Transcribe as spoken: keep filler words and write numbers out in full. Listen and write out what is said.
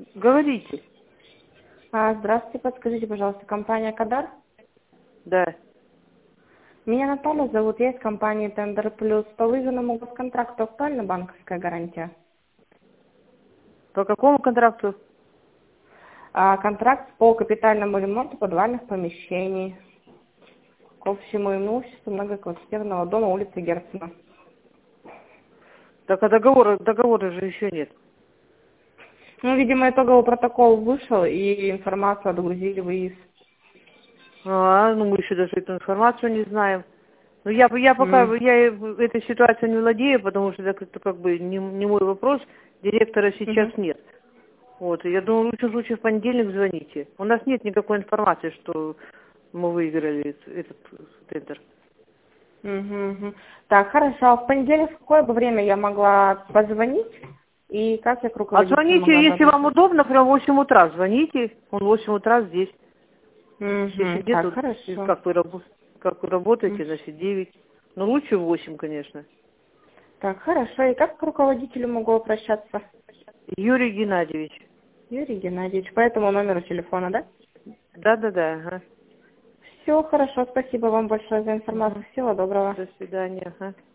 Говорите. А, здравствуйте, подскажите, пожалуйста, компания Кадар? Да. Меня Наталья зовут, я из компании Тендер Плюс. По вызванному госконтракту актуальна банковская гарантия? По какому контракту? А, контракт по капитальному ремонту подвальных помещений к общему имуществу многоквартирного дома улицы Герцена. Так а договора, договора же еще нет. Ну, видимо, итоговый протокол вышел, и информацию отгрузили в ИИС. А, ну мы еще даже эту информацию не знаем. Ну я, я пока, М. я этой ситуацией не владею, потому что это, это как бы не, не мой вопрос. Директора сейчас Мгм. нет. Вот, я думаю, в лучшем случае в понедельник звоните. У нас нет никакой информации, что мы выиграли этот, этот тендер. Мгм, мгм. Так, хорошо. А в понедельник в какое бы время я могла позвонить? И как я к А руководителю звоните, могла бы если вам обращаться? удобно, прям в восемь утра звоните. Он в восемь утра здесь. Угу, Если нет, так, то хорошо. как вы, рабо- как вы М. работаете, значит девять. Но лучше в восемь, конечно. Так, хорошо. И как к руководителю могу обращаться? Юрий Геннадьевич. Юрий Геннадьевич, по этому номеру телефона, да? Да-да-да. Ага. Все, хорошо. Спасибо вам большое за информацию. Мгм. Всего доброго. До свидания. Ага.